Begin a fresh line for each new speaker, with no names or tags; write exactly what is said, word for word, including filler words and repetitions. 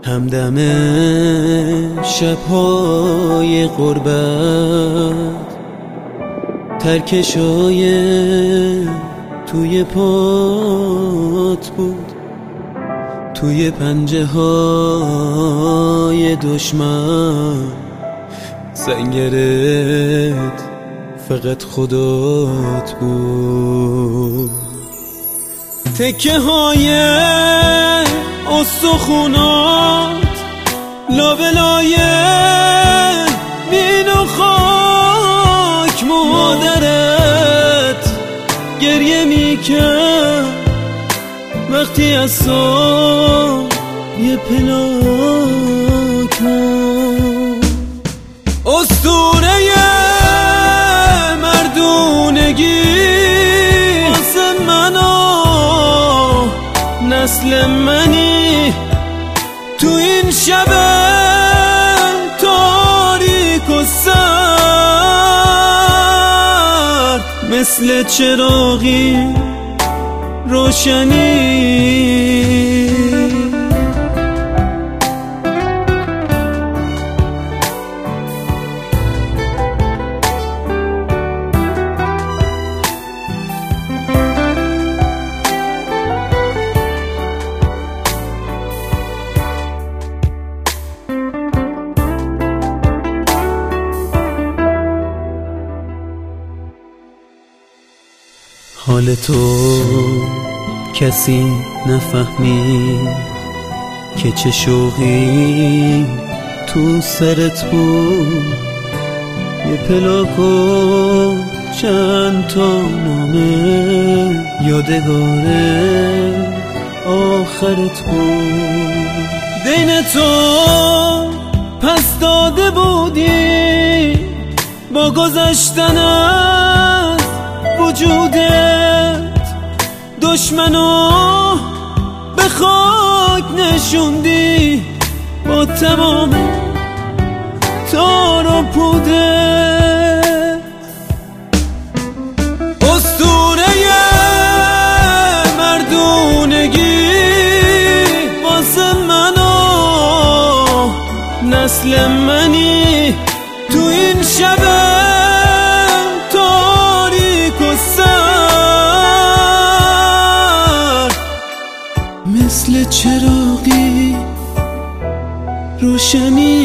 همدم شب‌های غربت، ترکشای توی پات بود، توی پنجه های دشمن سنگرت فقط خودت بود. تکه های استخونات لابلای بین و خاک، مادرت گریه میکرد وقتی از سال یه پلاک بود. اسطوره مردونگی واسه من و نسل منی، تو این شب تاریک و سرد مثل چراغی روشنی. حال تو کسی نفهمید که چه شوقی تو سرت بود، یه پلاک و چند تا نامه یادگار آخرت بود. دین تو پس داده بودی با گذشتن از وجودت، دشمنو به خاک نشوندی با تمام تار و پودت. اسطوره مردونگی واسه من و نسل منی، تو این شب مثل چراغی روشنی.